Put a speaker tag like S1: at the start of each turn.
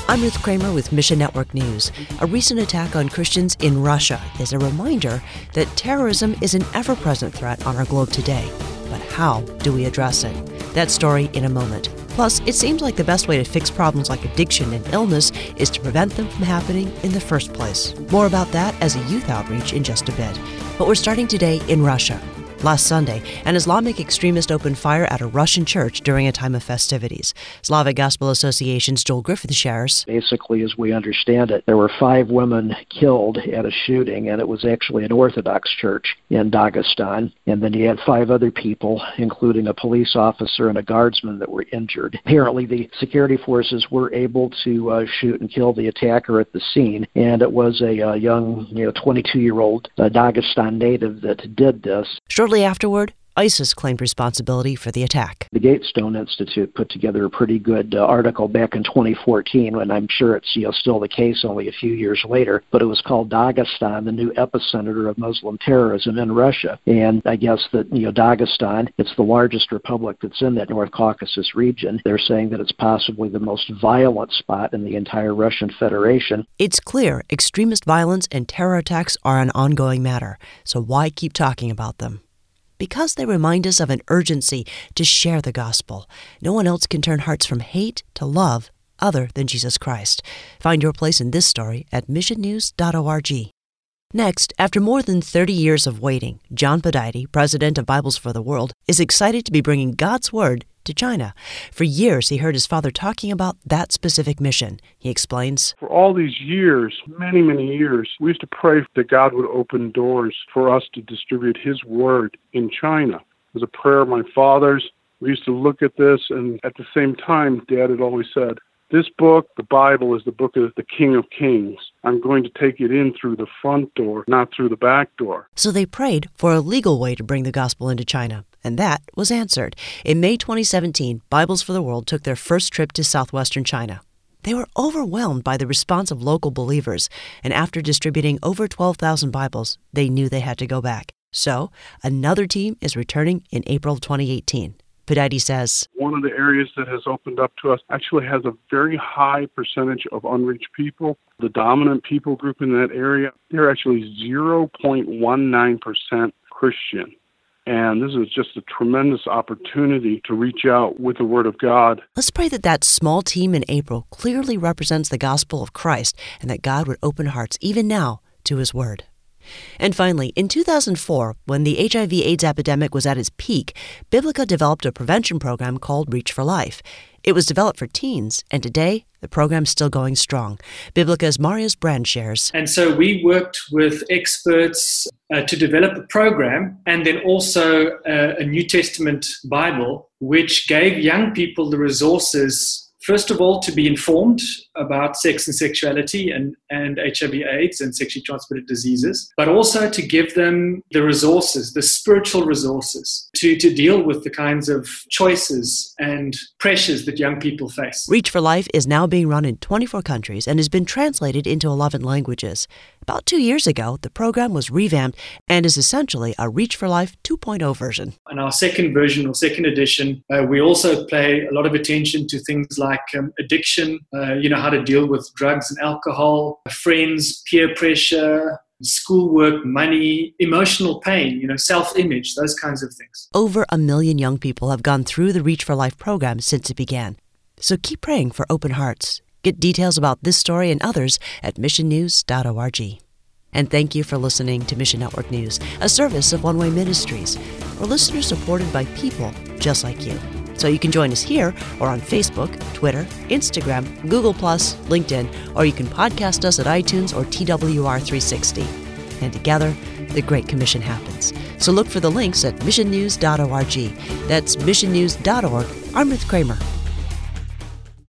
S1: I'm Ruth Kramer with Mission Network News. A recent attack on Christians in Russia is a reminder that terrorism is an ever-present threat on our globe today. But how do we address it? That story in a moment. Plus, it seems like the best way to fix problems like addiction and illness is to prevent them from happening in the first place. More about that as a youth outreach in just a bit. But we're starting today in Russia. Last Sunday, an Islamic extremist opened fire at a Russian church during a time of festivities. Slavic Gospel Association's Joel Griffith shares.
S2: Basically, as we understand it, there were 5 women killed at a shooting, and it was actually an Orthodox church in Dagestan. And then you had 5 other people, including a police officer and a guardsman, that were injured. Apparently, the security forces were able to shoot and kill the attacker at the scene, and it was a young, 22-year-old Dagestan native that did this.
S1: Shortly afterward, ISIS claimed responsibility for the attack.
S2: The Gatestone Institute put together a pretty good article back in 2014, and I'm sure it's still the case only a few years later, but it was called Dagestan, the new epicenter of Muslim terrorism in Russia. And I guess that, Dagestan, it's the largest republic that's in that North Caucasus region. They're saying that it's possibly the most violent spot in the entire Russian Federation.
S1: It's clear extremist violence and terror attacks are an ongoing matter, so why keep talking about them? Because they remind us of an urgency to share the gospel. No one else can turn hearts from hate to love other than Jesus Christ. Find your place in this story at missionnews.org. Next, after more than 30 years of waiting, John Podide, president of Bibles for the World, is excited to be bringing God's Word to China. For years, he heard his father talking about that specific mission. He explains,
S3: for all these years, many, many years, we used to pray that God would open doors for us to distribute His Word in China. It was a prayer of my father's. We used to look at this, and at the same time, Dad had always said, this book, the Bible, is the book of the King of Kings. I'm going to take it in through the front door, not through the back door.
S1: So they prayed for a legal way to bring the gospel into China, and that was answered. In May 2017, Bibles for the World took their first trip to southwestern China. They were overwhelmed by the response of local believers, and after distributing over 12,000 Bibles, they knew they had to go back. So, another team is returning in April 2018. Podide says,
S3: one of the areas that has opened up to us actually has a very high percentage of unreached people. The dominant people group in that area, they're actually 0.19% Christian. And this is just a tremendous opportunity to reach out with the Word of God.
S1: Let's pray that that small team in April clearly represents the gospel of Christ and that God would open hearts even now to His Word. And finally, in 2004, when the HIV/AIDS epidemic was at its peak, Biblica developed a prevention program called Reach for Life. It was developed for teens, and today, the program's still going strong. Biblica's Marius Brand shares.
S4: And so we worked with experts to develop a program, and then also a New Testament Bible, which gave young people the resources, first of all, to be informed about sex and sexuality and HIV/AIDS and sexually transmitted diseases, but also to give them the resources, the spiritual resources, to deal with the kinds of choices and pressures that young people face.
S1: Reach for Life is now being run in 24 countries and has been translated into 11 languages. About 2 years ago, the program was revamped and is essentially a Reach for Life 2.0 version.
S4: In our second version or second edition, we also pay a lot of attention to things like addiction, how to deal with drugs and alcohol, friends, peer pressure, schoolwork, money, emotional pain, self-image, those kinds of things.
S1: Over 1 million young people have gone through the Reach for Life program since it began. So keep praying for open hearts. Get details about this story and others at missionnews.org. And thank you for listening to Mission Network News, a service of One Way Ministries. We're listeners supported by people just like you. So you can join us here or on Facebook, Twitter, Instagram, Google+, LinkedIn, or you can podcast us at iTunes or TWR360. And together, the Great Commission happens. So look for the links at missionnews.org. That's missionnews.org. I'm Ruth Kramer.